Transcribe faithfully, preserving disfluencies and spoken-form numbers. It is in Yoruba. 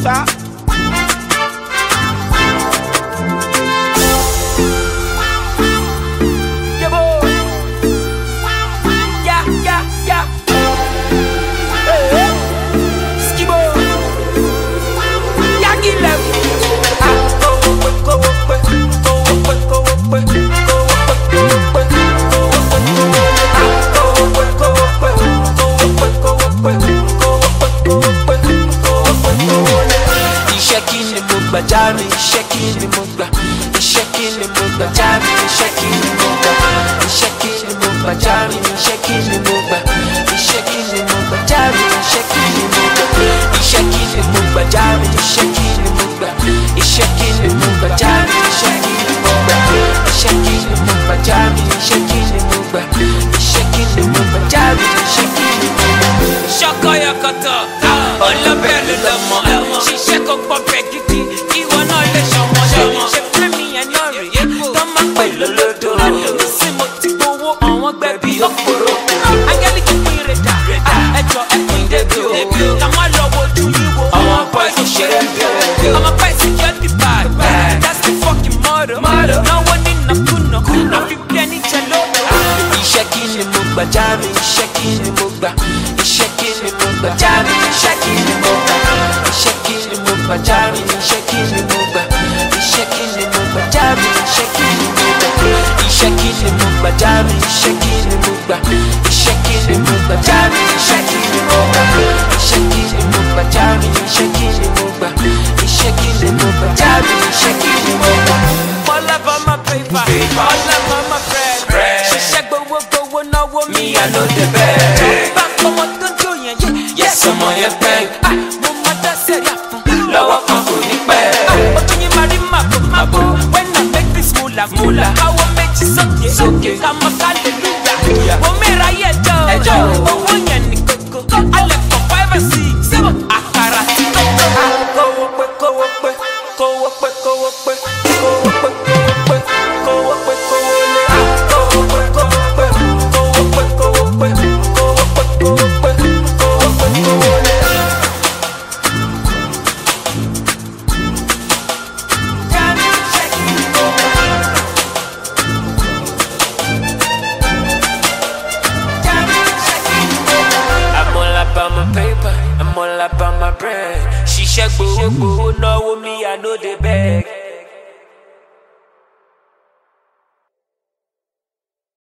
Sha. Yeah, boy. Yeah, yeah, yeah. Hey, hey. Skibo. Yeah, give them. Ah, go up, go up, go up, go up, go up, go up, go up, go up. Jami, shaking the mugba, shaking the mugba, Jami, shaking the mugba, shaking the mugba, Jami, shaking the mugba, shaking the mugba, Jami, shaking the mugba, shaking the mugba, Jami, shaking the mugba, shaking the mugba, Jami, shaking the mugba, shaking the mugba, Jami, shaking the mugba, shaking the mugba, Jami, shaking the mugba. Shaka yakata, all of belly lama, she shake up a peggy. Jami, shaking the mugba, shaking the mugba, Jami, shaking the mugba, shaking the mugba, Jami, shaking the mugba, shaking the mugba, Jami, shaking the mugba, shaking the mugba, Jami, shaking the mugba, shaking the mugba, Jami, shaking the mugba, shaking the mugba, Jami, shaking the mugba, shaking the mugba, Jami, shaking the mugba. All up on my paper, all up on my bread, she shake go go go now me I know the best. Back on what to do yeah yes I'm on your bank. Ah, mama that said ya. Lower kan ko ni pe. Ah, ojo yin mari mabo mabo. When I make this mula mula, I will make you soke soke. I'm a hallelujah. Wo me ra ye jo. Owo yen ni koko. I left for five or six. Akara ti koko. Go up go up go up go up go up go up go up go up. I'm all up on my bread. She shake boo boo, no me I know the bag.